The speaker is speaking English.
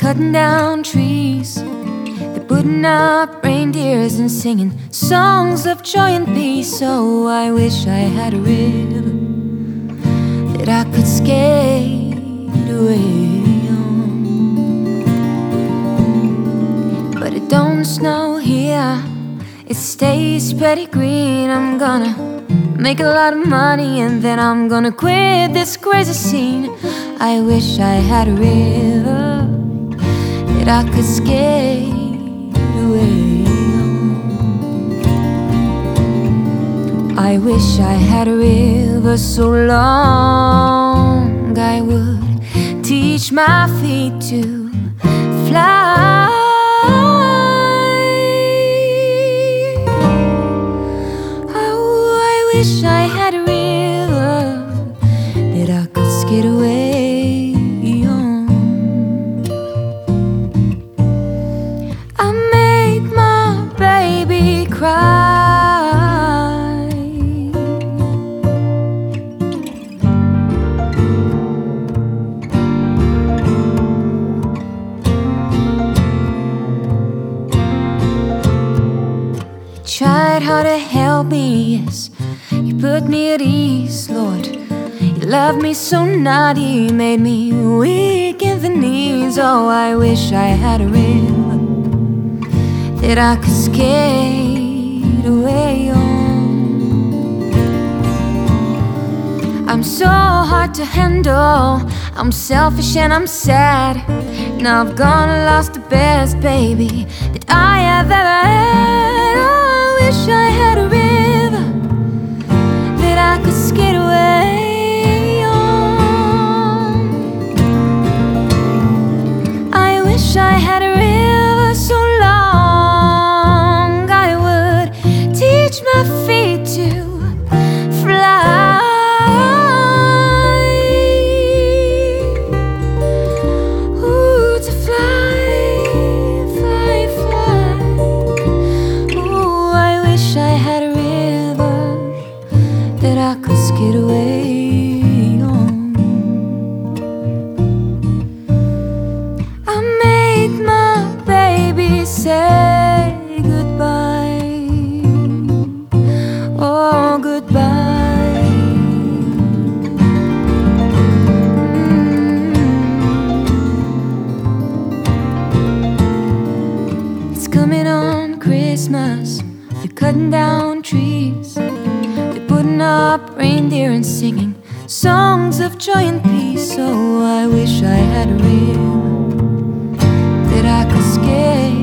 cutting down trees, they're putting up reindeers and singing songs of joy and peace. So I wish I had a river that I could skate away on. But it don't snow here, it stays pretty green. I'm gonna make a lot of money and then I'm gonna quit this crazy scene. I wish I had a river that I could skate away on. I wish I had a river so long I would teach my feet to fly. Oh, I wish I had a river that I could skate away on. I made my baby cry. Tried hard to help me, yes, you put me at ease, Lord. You loved me so naughty, made me weak in the knees. Oh, I wish I had a river that I could skate away on. I'm so hard to handle, I'm selfish and I'm sad. Now I've gone and lost the best baby that I have ever had. Oh, I wish I had a river that I could skate away on. I wish I had a river so long I would teach my feet to fly. Ooh, to fly, fly, fly. Ooh, I wish I had a river that I could skate away on. I made my baby say goodbye. Oh, goodbye. It's coming on Christmas, they're cutting down trees, they're putting up reindeer and singing songs of joy and peace. So I wish I had a river that I could skate